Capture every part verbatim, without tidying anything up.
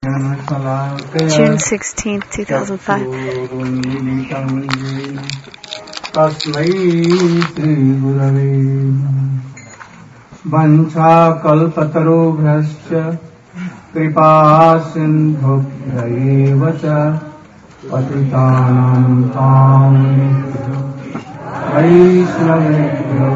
June sixteenth, two thousand five. तस्मै श्री गुरवे वंशाकल्पतरुभ्यश्च कृपा सिन्धुभ्यैव च पतितानां पावनेभ्यो वैष्णवेभ्यो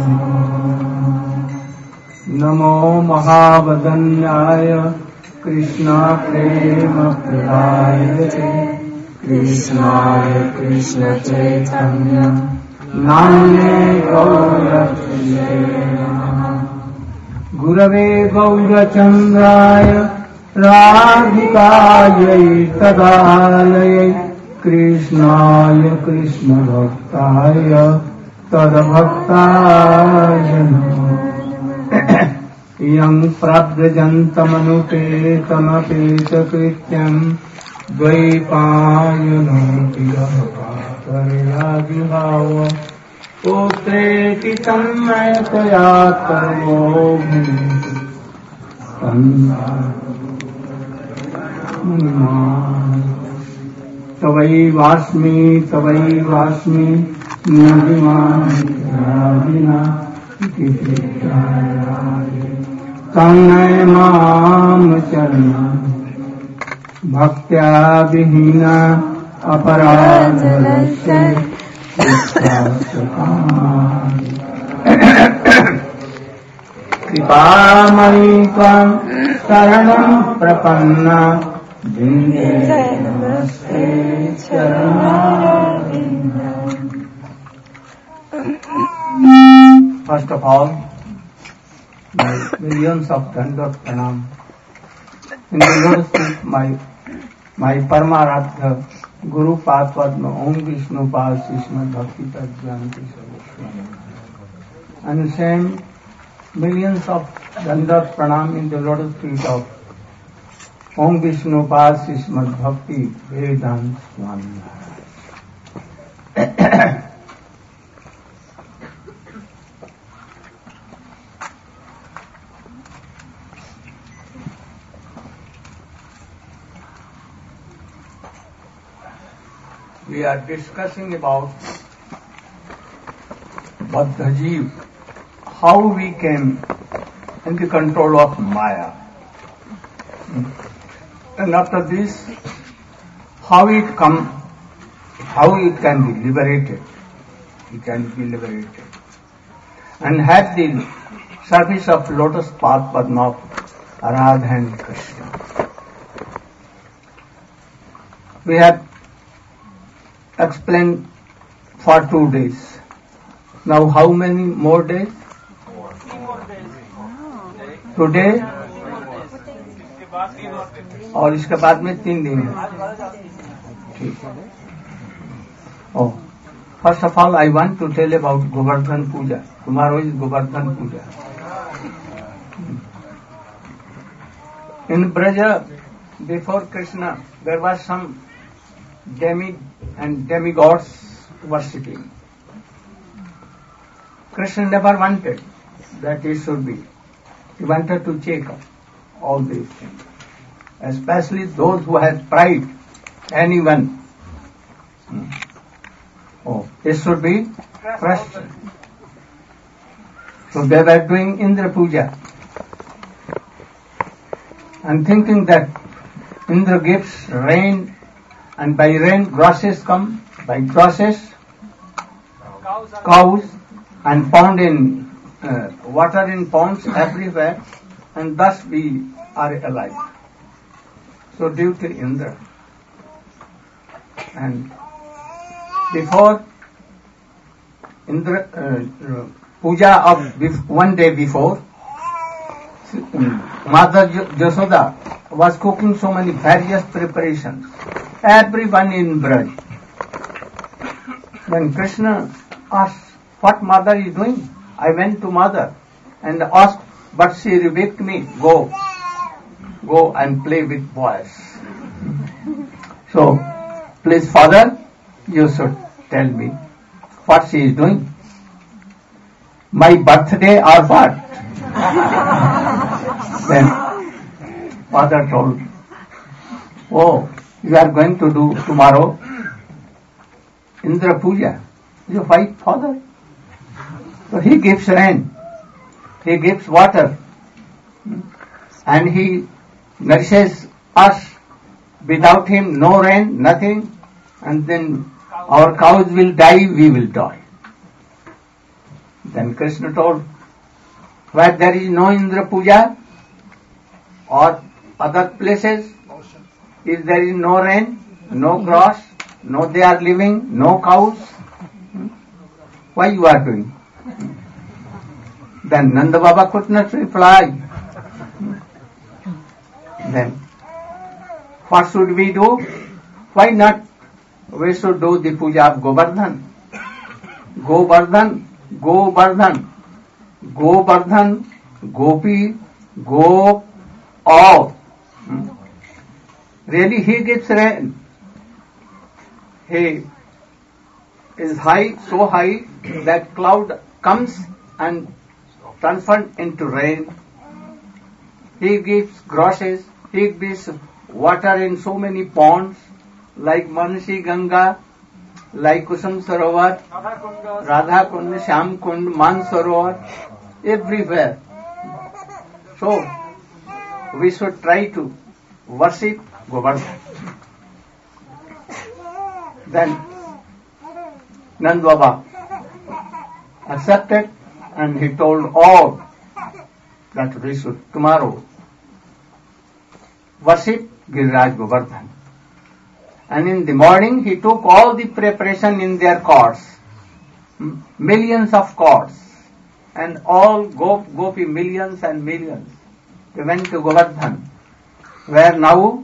नमो महावदन्याय कृष्णा प्रेम प्रदायते कृष्णाय कृष्ण चैतन्य नाम्ने गौरक्षे गुरवे गौरचन्द्राय राधिकायै तदालयै कृष्णाय कृष्णभक्ताय तद्भक्ताय नमः यं प्रव्रजन्तमनुपेतमपेतकृत्यं द्वैपायनो विभाव पुत्रेति तन्मयतया कर्मो तवैवास्मि तवैवास्मि नदिना तन्मय माम चरणा भक्त्या विहीना अपराधस्य कृपामयि त्वां शरणं प्रपन्ना भिन्ने नमस्ते चरणारविन्दम्. First of all, my millions of Dandavat Pranam. In the lotus feet, my my Paramaradha Guru Padma Om Vishnu Pad Srimad Bhakti Tadjanti Sarvaswami. And same millions of Dandavat Pranam in the lotus feet of Om Vishnu Pad Srimad Bhakti Vedanta Swami. We are discussing about Baddha Jeev, how we came in the control of Maya. And after this, how it come, how it can be liberated. It can be liberated. And have the service of lotus path Padma of Radha and Krishna. We have explained for two days. Now how many more days? Today और इसके बाद में तीन दिन है. ठीक. Oh, first of all, I want to tell about Govardhan Puja. Tomorrow is Govardhan Puja. In Braja, before Krishna, there was some demi and demigods worshipping. Krishna never wanted that it should be. He wanted to check up all these things, especially those who had pride. Anyone, oh, it should be crushed. So they were doing Indra Puja and thinking that Indra gives rain, and by rain grasses come, by grasses cows, and pond in uh, water in ponds everywhere, and thus we are alive. So due to Indra. And before Indra uh, uh, puja of one day before, Mother Jasoda was cooking so many various preparations. Everyone in Braj. When Krishna asked, "What mother is doing?" I went to mother and asked, but she rebuked me. Go, go and play with boys. So, please, father, you should tell me what she is doing. My birthday or what? Then father told, oh, you are going to do tomorrow Indra Puja. Your white father. So he gives rain, he gives water, and he nourishes us. Without him, no rain, nothing, and then our cows will die, we will die. Then Krishna told, where there is no Indra Puja or other places, if there is no rain, no grass, no they are living, no cows, why you are doing? Then Nanda Baba could not reply. Then, what should we do? Why not? We should do the puja of Govardhan. Govardhan, Govardhan, Govardhan, Gopi, Go, all. Really, he gives rain. He is high, so high that cloud comes and transformed into rain. He gives grasses, he gives water in so many ponds, like Manasi Ganga, like Kusum Sarovar, Radha Kund, Shyam Kund, Man Sarovar, everywhere. So, we should try to worship Govardhan. Then, Nand Baba accepted and he told all that we should tomorrow worship Giriraj Govardhan. And in the morning he took all the preparation in their carts, millions of carts, and all go, gopi millions and millions. They went to Govardhan, where now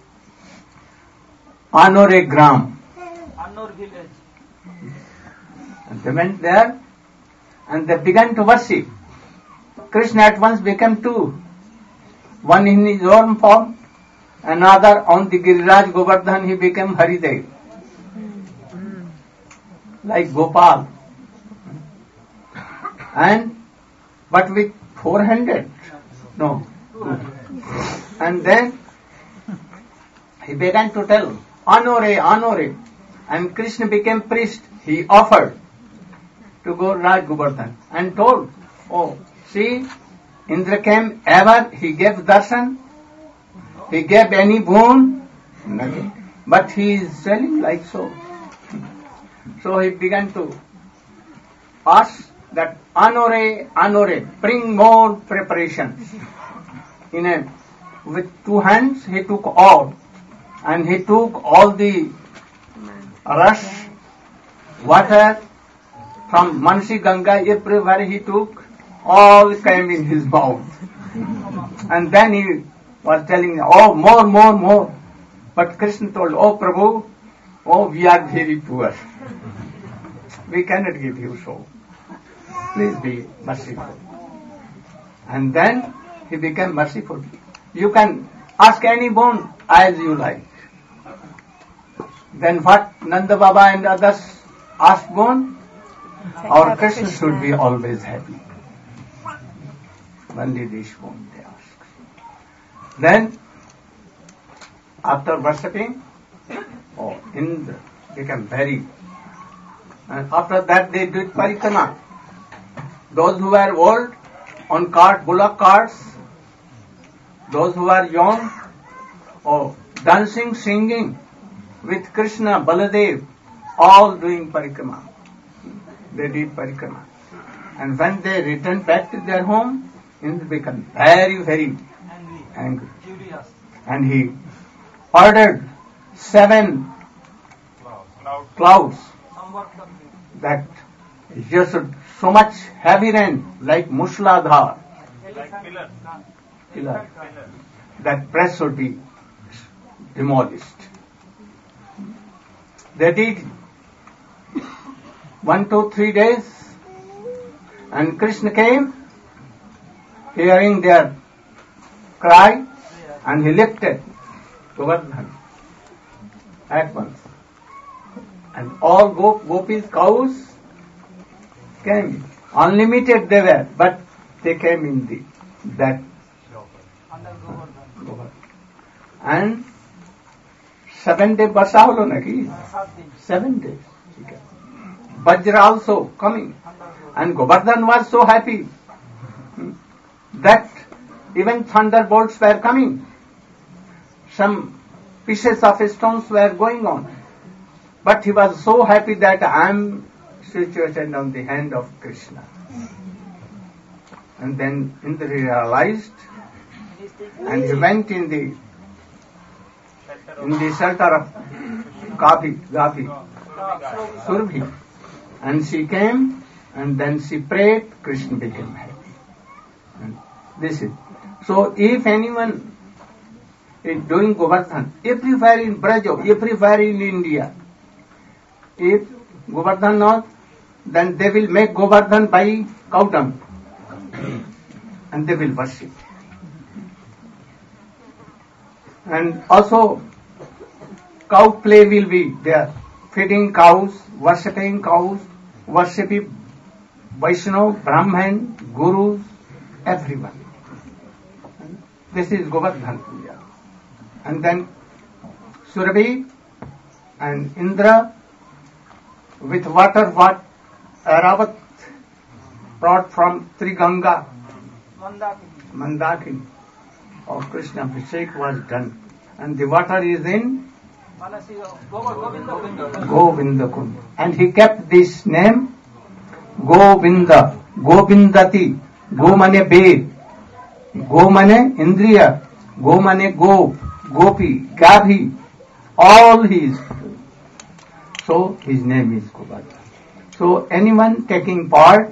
Anore Gram. Anor village. And they went there and they began to worship. Krishna at once became two. One in his own form, another on the Giriraj Govardhan he became Haridev. Like Gopal. And, but with four hundred. No. And then he began to tell, Anore, Anore. And Krishna became priest. He offered to go Raj Govardhan and told, oh, see, Indra came ever, he gave darshan, he gave any boon, nothing. But he is telling like so. So he began to ask that, Anore, Anore, bring more preparations. In a, with two hands he took all, and he took all the rush, water from Manasi Ganga, everywhere he took, all came in his mouth. And then he was telling, oh, more, more, more. But Krishna told, oh, Prabhu, oh, we are very poor. We cannot give you so. Please be merciful. And then he became merciful. You can ask any boon as you like. Then what Nanda Baba and others asked boon? Our Krishna should be always happy. Only this boon they ask. Then, after worshipping, oh, Indra became very. And after that they did parikrama. Those who were old on cart, bullock carts, those who are young, oh, dancing, singing with Krishna, Baladev, all doing parikrama. They did parikrama. And when they returned back to their home, Indra became very, very angry. And he ordered seven clouds that just so much heavy rain, like Mushladhar, pillar, that press should be demolished. They did one, two, three days, and Krishna came, hearing their cry, and he lifted Govardhan at once. And all gop- gopis, cows came. Unlimited they were, but they came in the that. And seven day वर्षा होलो ना कि seven days. Vajra also coming, and Govardhan was so happy that even thunderbolts were coming. Some pieces of stones were going on, but he was so happy that I am situated on the hand of Krishna. And then Indra realized, and he went in the in the shelter of Gavi, Gavi, Surabhi, and she came, and then she prayed. Krishna became happy. And this is so. If anyone is doing Govardhan everywhere in Braja, everywhere in India, if Govardhan not, then they will make Govardhan by cow dung, and they will worship. And also cow play will be there, feeding cows, worshipping cows, worshipping Vaishnava, Brahman, Gurus, everyone. This is Govardhan Puja. And then Surabhi and Indra with water what Aravat brought from Triganga, Mandakini, of Krishna Abhishek was done. And the water is in Govinda Kund. And he kept this name Govinda, Govindati, Go mane Ved, Go mane Indriya, Go mane Go, Gopi, Gavi, all his. So his name is Govardhan. So anyone taking part,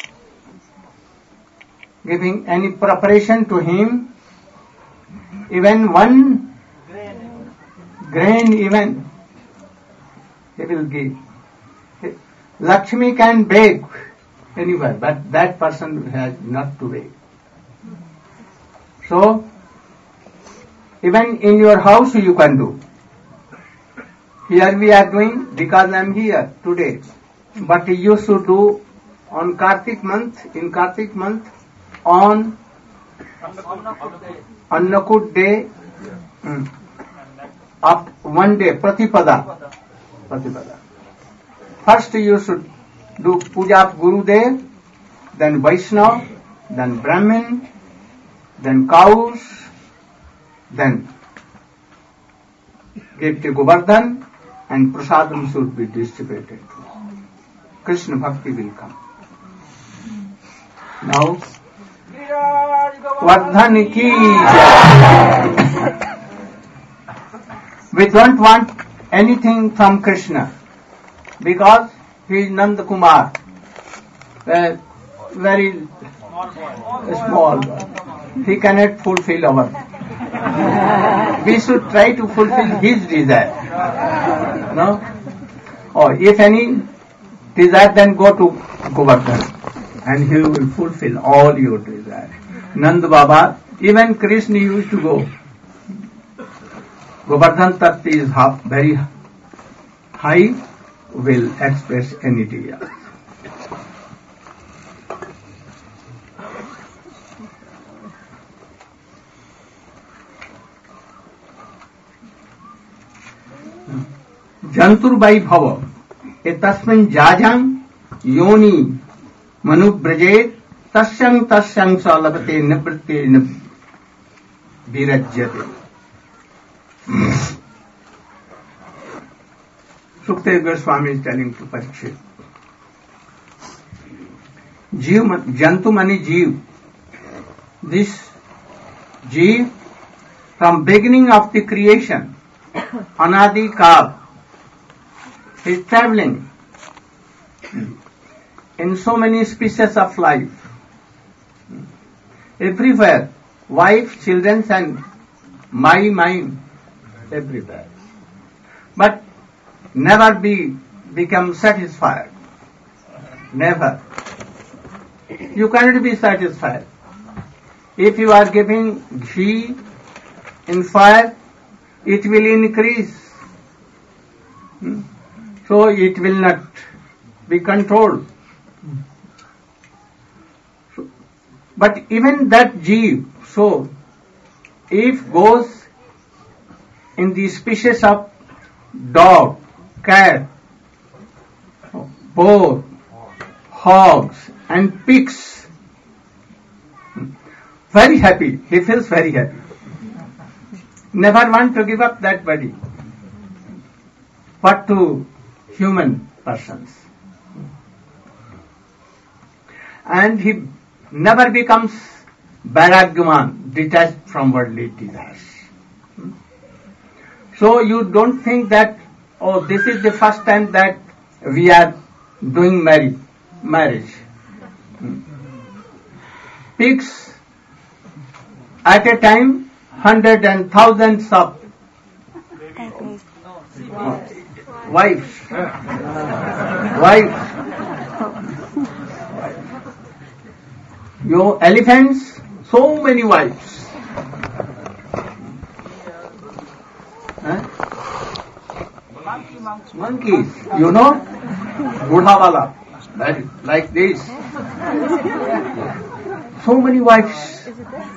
giving any preparation to him, even one grain even, he will give. Lakshmi can beg anywhere, but that person has not to beg. So, even in your house you can do. Here we are doing because I am here today. But you should do on Kartik month, in Kartik month, on Annakut day, mm, up one day, Pratipada. Pratipada. First you should do Puja of Gurudev, then Vaishnava, then Brahmin, then cows, then give to Govardhan, and prasadam should be distributed. Krishna Bhakti will come. Now, Vardhan ki jai. We don't want anything from Krishna because he is Nanda Kumar, a very small boy. He cannot fulfill our. We should try to fulfill his desire. No? Or if any desire, then go to Govardhan, and he will fulfill all your desire. Nanda Baba, even Krishna used to go. Govardhan Tattva is very high, will express any desire. Janturbai Bhava, etasmin jajam yoni manubrajet tasyang tasyang salabate nibrate virajyate. Sukhdev Goswami is telling to Parikshit. Jeev, Jantu mani Jeev. This Jeev, from beginning of the creation, Anadi Kal, he is traveling in so many species of life. Everywhere, wife, children, and my mind, everywhere. But never be become satisfied. Never. You cannot be satisfied. If you are giving ghee in fire, it will increase. So it will not be controlled. So, but even that jeev, so if goes in the species of dog, cat, boar, hogs and pigs. Very happy. He feels very happy. Never want to give up that body. But to human persons. And he never becomes Vairagyaman, detached from worldly desires. So you don't think that, oh, this is the first time that we are doing marriage. marriage. Pigs, at a time, hundreds and thousands of uh, wives. Wives. Your elephants, so many wives. Huh? Monkeys, you know, Budha wala, like this. So many wives.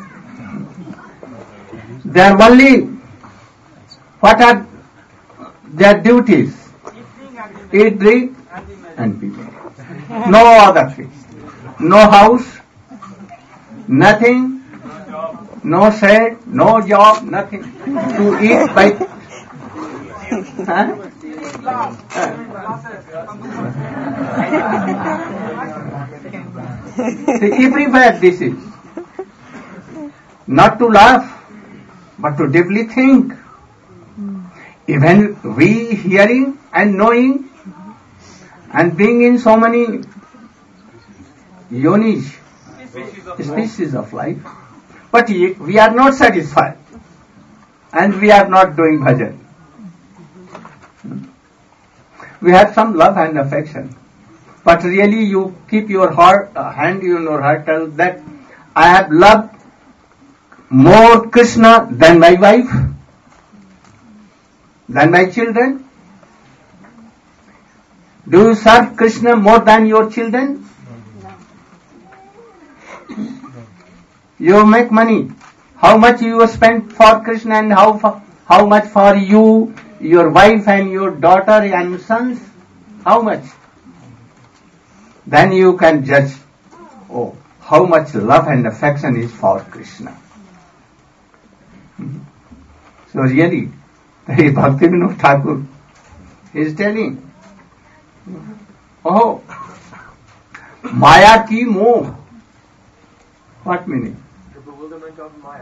They are only, what are their duties? Eat, drink, and be merry. No other thing. No house, nothing, no shade, no job, nothing. To eat by... Huh? See, everywhere this is. Not to laugh, but to deeply think. Even we hearing and knowing and being in so many yonis, species of life, but we are not satisfied and we are not doing bhajan. We have some love and affection, but really you keep your heart, uh, hand in your heart, tell that I have loved more Krishna than my wife, than my children. Do you serve Krishna more than your children? You make money. How much you spend for Krishna and how for, how much for you, your wife and your daughter and sons? How much? Then you can judge, oh, how much love and affection is for Krishna. So really, Bhaktivinoda Thakur is telling, oh, Maya ki moh. What meaning? The bewilderment of Maya.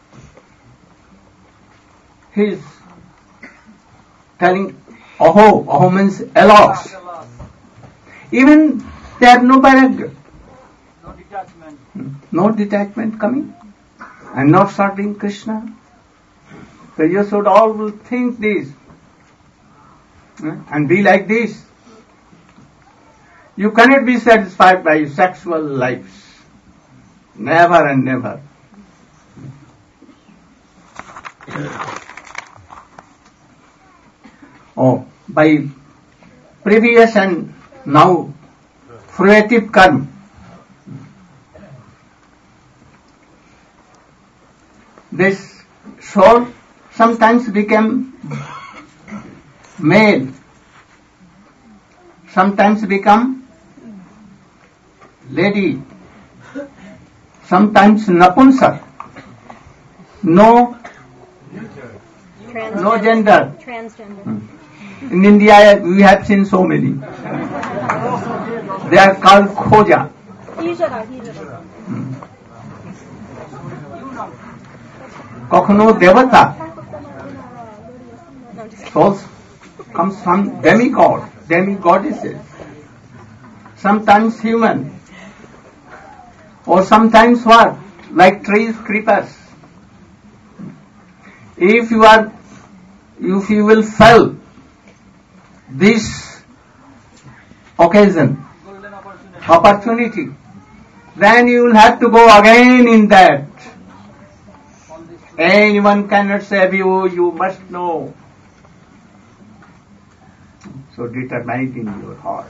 He is telling, Aho, Aho means alas. Even there no vairagya. No detachment. No detachment coming. And not serving Krishna. So you should all think this. And be like this. You cannot be satisfied by sexual lives. Never and never. Oh, by previous and now fruitive karma, this soul sometimes become male, sometimes become lady, sometimes napunsak, no, no gender. Transgender. In India, we have seen so many. They are called Khoja. Kokhno Devata. Souls comes from demigod, demigoddesses. Sometimes human. Or sometimes what? Like trees, creepers. If you are, if you will fail this occasion, opportunity, then you will have to go again in that. Anyone cannot save you, you must know. So determine in your heart.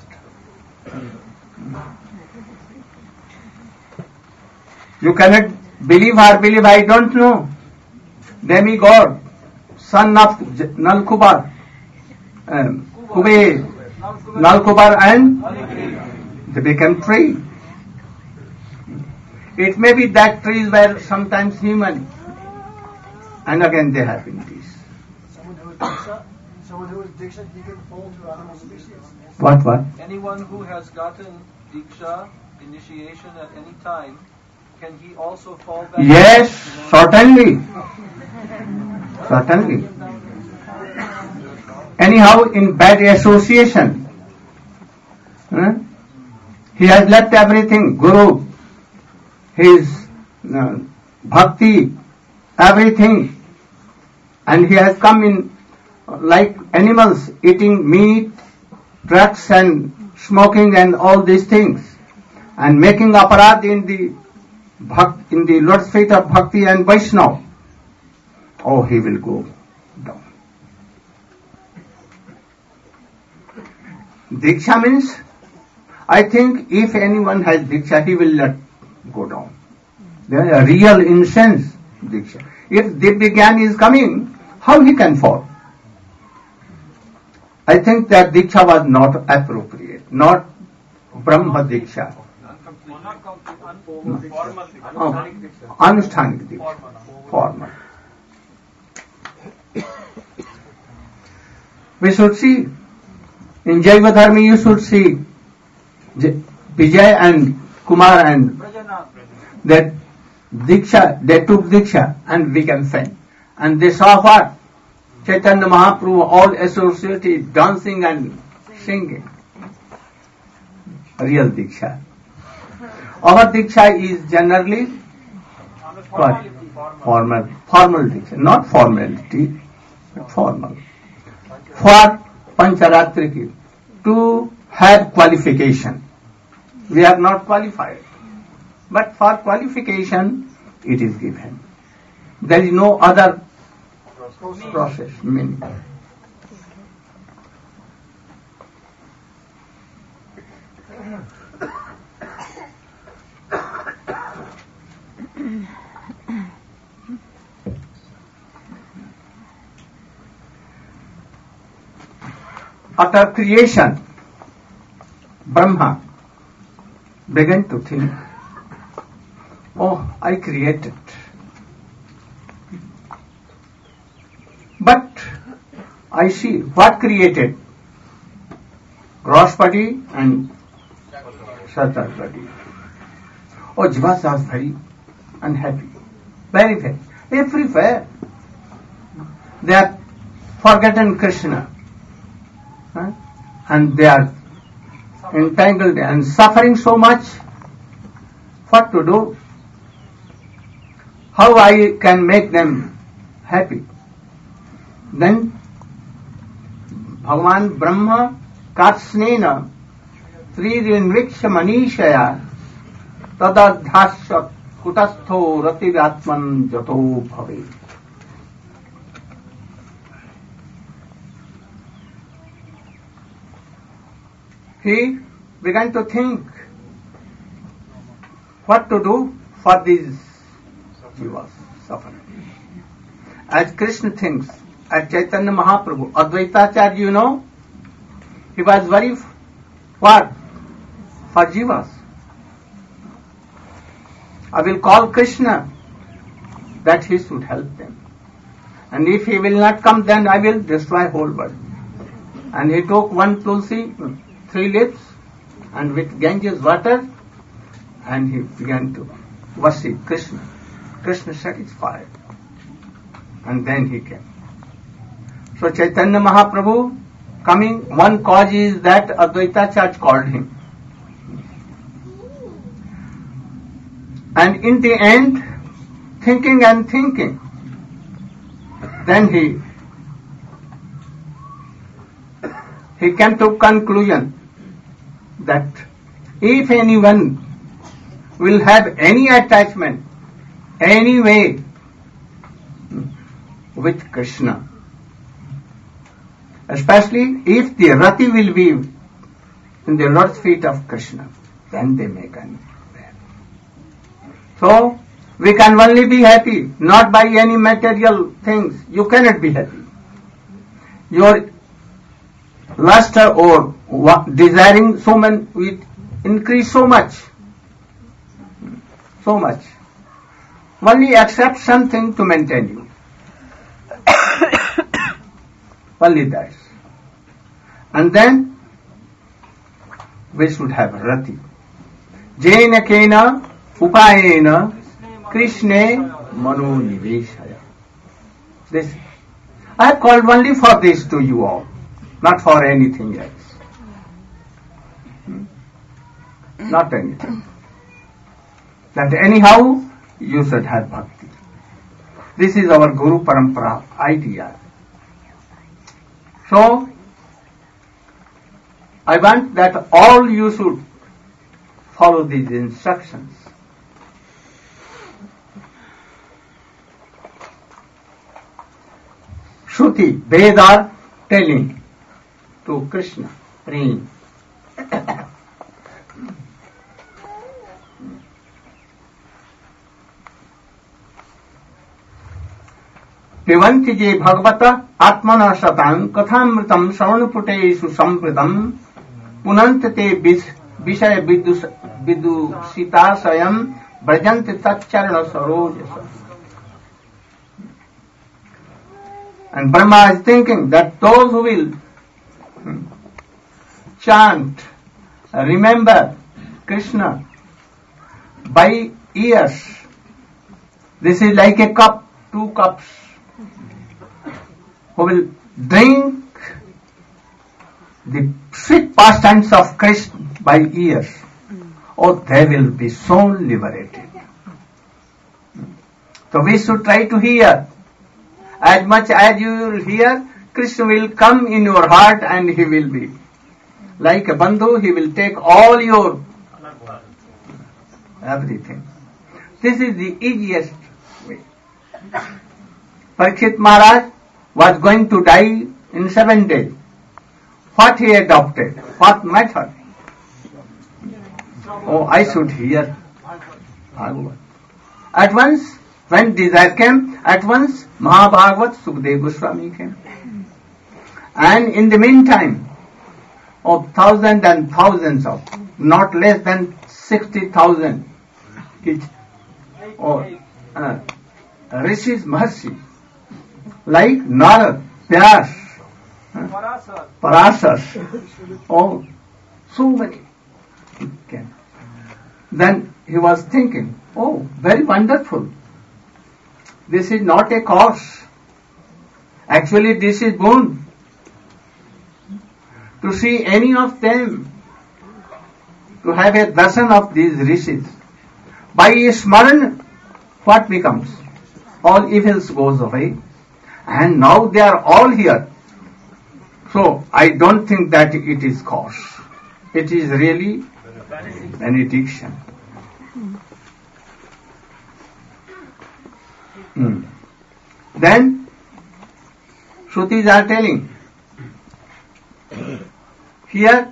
You cannot believe or believe, I don't know. Demigod, son of Nalkubar, um, Kuber, Nalkubar, and they became tree. It may be that trees were sometimes human, and again they have been peace. Someone who is Diksha, someone who is Diksha, he can fall to animal species. What, what? Anyone who has gotten Diksha, initiation at any time, can he also fall back? Yes, certainly. Certainly. Anyhow, in bad association, huh? He has left everything, Guru, his uh, bhakti, everything, and he has come in like animals, eating meat, drugs and smoking and all these things, and making aparad in the bhakt, in the Lord's feet of Bhakti and Vaishnava. Oh, he will go down. Diksha means, I think if anyone has Diksha, he will not go down. There is a real incense Diksha. If Divyagyan is coming, how he can fall? I think that Diksha was not appropriate, not Brahma Diksha. No. Anushthanik Diksha. Formal. We should see, in Jaiva Dharma you should see Vijay and Kumar and that Diksha, they took Diksha and became fan. And they saw what? Chaitanya Mahaprabhu all associated dancing and singing. Real Diksha. Our Diksha is generally what? Formal. Formal Diksha. Not formality, but formal. For Pancharatriki, to have qualification. We are not qualified. But for qualification, it is given. There is no other process, meaning. After creation, Brahma began to think, oh, I created. But I see what created? Grossbody and Satarpadi. Oh, Jivas was very unhappy. Very, very. Everywhere. They have forgotten Krishna. Huh? And they are entangled and suffering so much. What to do? How I can make them happy? Then Bhagavan Brahma Katsnena Tririnviksha Manishaya Tadadhasya Kutastho Ratiratman Jato Bhave. He began to think what to do for these jivas suffering. As Krishna thinks, as Chaitanya Mahaprabhu, Advaitacharya, you know, he was very what? For jivas. I will call Krishna that he should help them. And if he will not come, then I will destroy whole world. And he took one tulsi, three leaves, and with Ganges water, and he began to worship Krishna. Krishna satisfied. And then he came. So Chaitanya Mahaprabhu coming, one cause is that Advaitacharya called him. And in the end, thinking and thinking, then he he came to conclusion that if anyone will have any attachment, any way with Krishna, especially if the rati will be in the Lord's feet of Krishna, then they may come there. So, we can only be happy, not by any material things. You cannot be happy. Your lust or desiring so many will increase so much, so much. Only accept something to maintain you. Only that. And then we should have rati. Jena kena upayena Krishne mano niveshaya. This I have called only for this to you all, not for anything else. Hmm? Not anything. That anyhow you should have bhakti. This is our Guru Parampara idea. So, I want that all you should follow these instructions. Shruti, Ved are telling to Krishna, praying. पिबन्ति जे भगवत आत्मना शतां कथामृतं श्रवणपुटेषु संप्रदं पुनन्त ते विषय विदुषिताशयं व्रजन्ति तच्चरण Saroj. And Brahma is thinking that those who will chant, remember Krishna by ears, this is like a cup, two cups, who will drink the sweet pastimes of Krishna by ears, or they will be so liberated. So we should try to hear. As much as you will hear, Krishna will come in your heart and he will be like a bandhu, he will take all your everything. This is the easiest way. Parikshit Maharaj was going to die in seven days. What he adopted? What method? Oh, I should hear Bhagavad. At once, when desire came, at once Mahabhagavat Sukadeva Goswami came. And in the meantime, oh, thousands and thousands of, not less than sixty thousand, or uh, Rishis Maharshi, like Narad, Vyas, uh, Parasar, oh, so many. Then he was thinking, oh, very wonderful. This is not a cause. Actually, this is boon. To see any of them, to have a darshan of these rishis. By smaran, what becomes? All evils goes away. And now they are all here. So, I don't think that it is cause. It is really benediction. Hmm. Then, Shrutis are telling, here,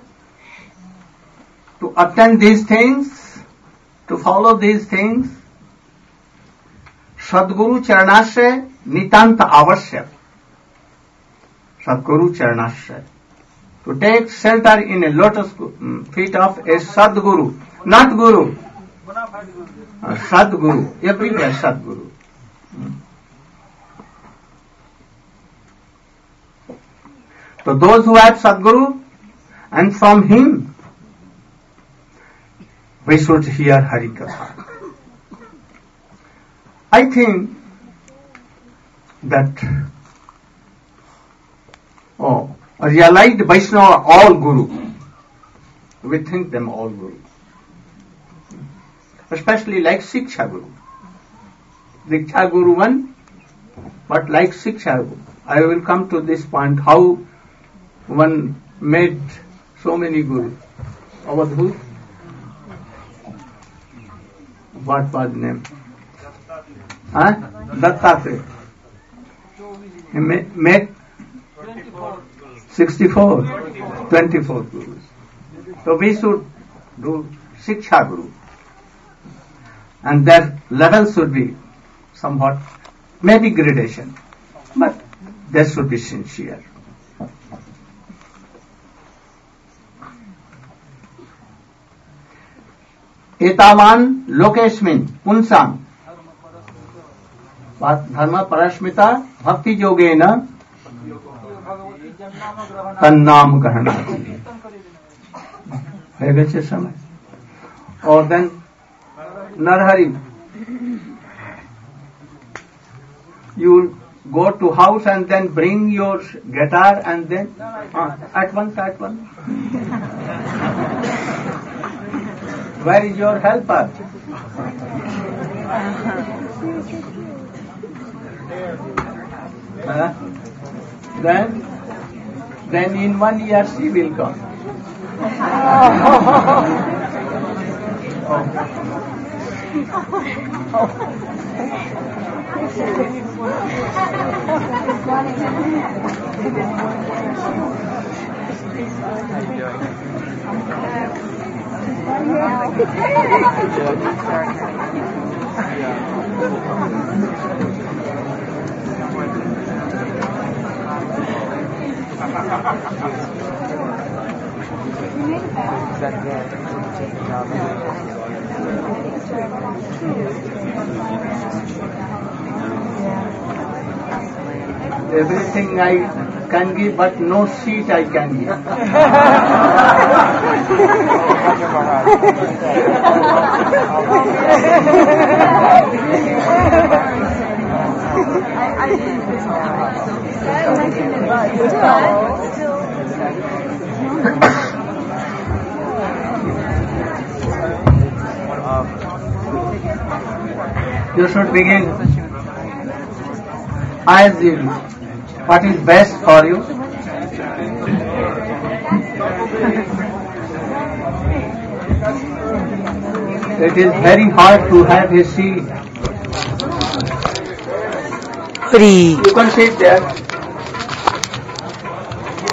to obtain these things, to follow these things, Sadguru Charanashray Nitanta Avashya. Sadguru Charanashray. To take shelter in a lotus feet of a Sadguru, not Guru, uh, Sadguru, everywhere Sadguru. So those who have Sadguru, and from him we should hear Harikatha. I think that oh, realized Vaishnava are all Guru. We think them all Guru. Especially like Siksha Guru. Diksha Guru one, but like Siksha Guru. I will come to this point, how one made so many Gurus. Avadhut? What was the name? Huh? Dattatreya. He made sixty-four, twenty-four Gurus. So we should do Siksha Guru. And their level should be somewhat, maybe gradation, but they should be sincere. एतावान लोकेस्मिन पुंसाम धर्म परस्मिता भक्ति योगेन तन्नाम ग्रहण है गए समय और then Narhari you go to house and then bring your guitar and then uh, at once at once where is your helper? uh, then then in one year she will come. Everything I can give, but no seat I can give. You should begin as you do. What is best for you? It is very hard to have a seat. Free. You can sit there.